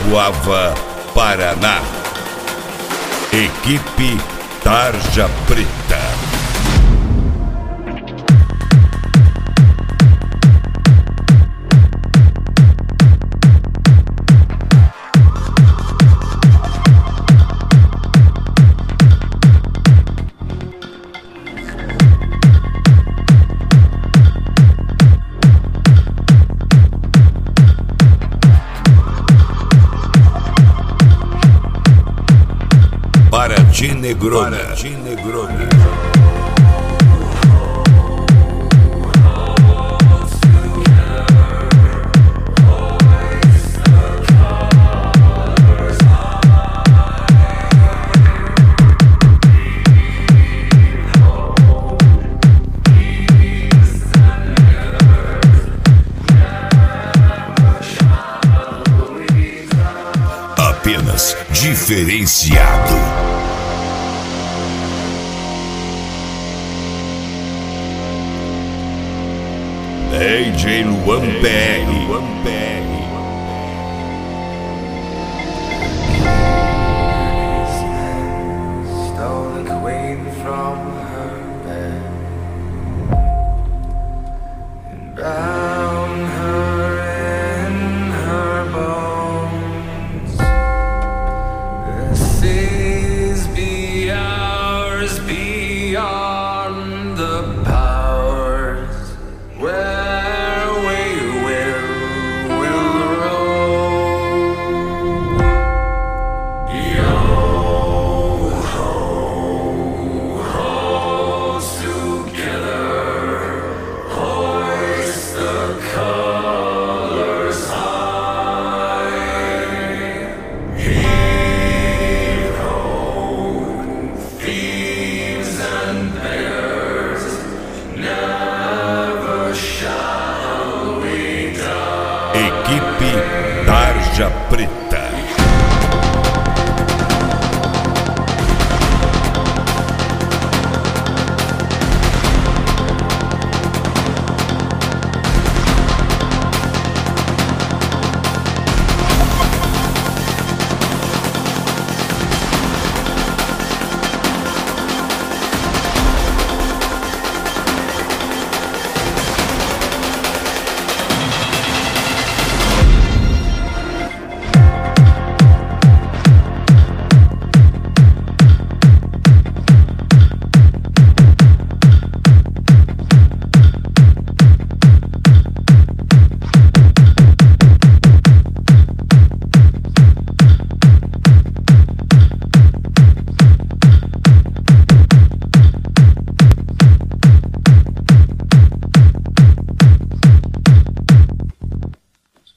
Itaguava, Paraná. Equipe Tarja Preta. Paraty Negrona. Apenas diferenciado. DJ Luan PR. Stole the queen from her bed and bound her in her bones. The seas be ours beyond the powers where we will roam. Yo ho ho's together, hoist the colors high. Heave ho, thieves and beggars, never shall we die. Equipe Tarja Preta.